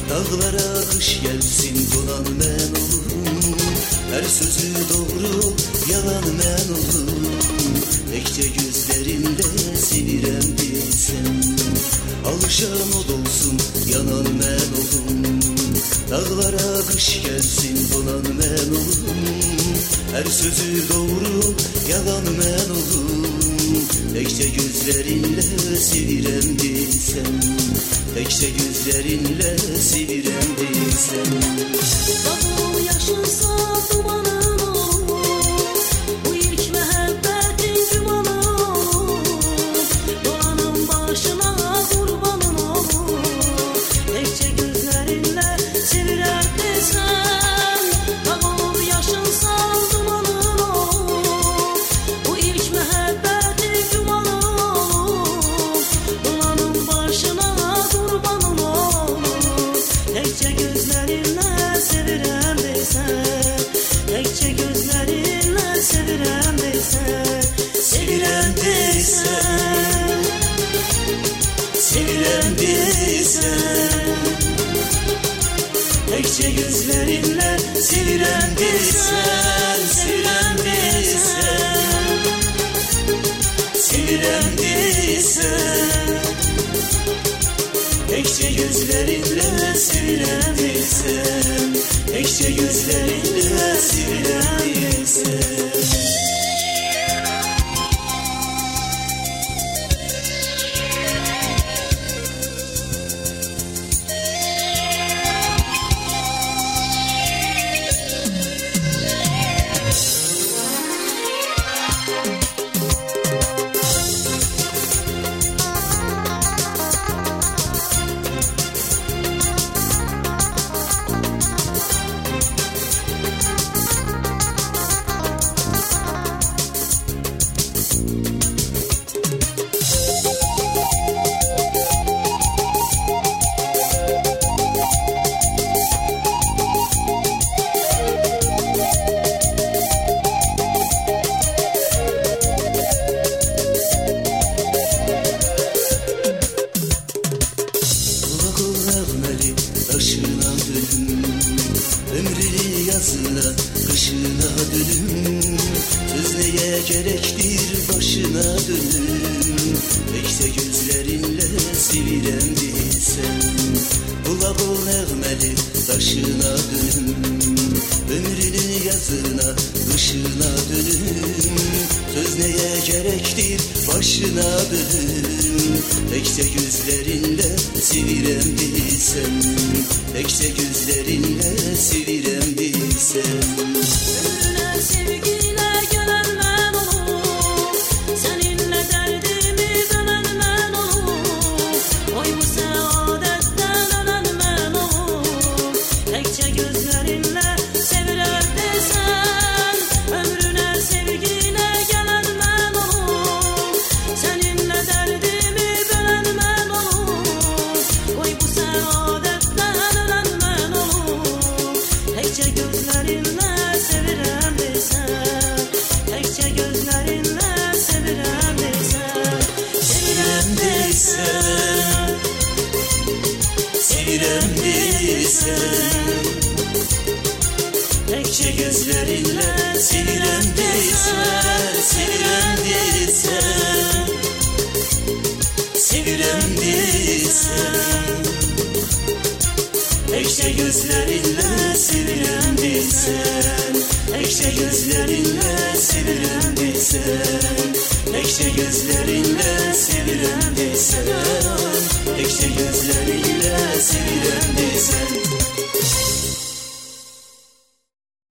Dağlara kış gelsin donan mən olurum. Her sözü doğru yalan mən olurum. Tekçe gözlerinde sevirem bilsem. Alışan od olsun yanan mən olurum. Dağlara kış gelsin donan mən olurum. Her sözü doğru yalan mən olurum. Tekçe gözlerinle sevirem bilsem. Tekçe gözlerinle sevirem bilsem. Dağıl yaşınsa dumanın olur. Bu ilk məhəbbətin gümanı olur. Dolanın başına qurbanın olur. Tekçe gözlerinle sevirem bilsem. Dağıl yaşınsa dumanın olur. Bu ilk məhəbbətin gümanı olur. Dolanın başına qurbanın olur. Tekçe gözlerinle sevirem bilsem. Tekçe gözlerinle sevirem bilsem. Sevirem bilsem. Sevirem bilsem. Tekçe gözlerinle sevirem bilsem. Sevirem bilsem. Sevirem bilsem. Tekçe gözlerinle sevirem bilsem. Tekçe gözlerinle sevirem bilsem. Taşına dönüm, ömrünü yazına, kışına dönüm. Söz neye gerektir başına dönüm. Tekçe gözlerinle sevirem bilsem. Bula bul nəğməli taşına dönüm. Ömrünü yazına, kışına dönüm. Söz neye gerektir başına dönüm. Tekçe gözlerinle sevirem bilsem. Tekçe gözlerinle sevirem bilsem. Ömrüne sevgiyle gelen mən olur. Seninle derdimi bölen mən olur. Oy bu saadetdən ölen mən olur. Tekçe gözlerinle sevirem bilsem. Ömrüne sevgiyle gelen mən olur. Seninle derdimi bölen mən olur. Oy bu saadetdən ölen mən olur. Tekçe gözlerinle sevirem bilsem. Tekçe gözlerinle sevirem bilsem. Sevirem bilsem. Sevirem bilsem. Tekçe gözlerinle sevirem bilsem. Sevirem bilsem. Sevirem bilsem. Tekçe gözlerinle sevirem bilsem. Tekçe gözlerinle sevirem bilsem. Tekçe gözlerinle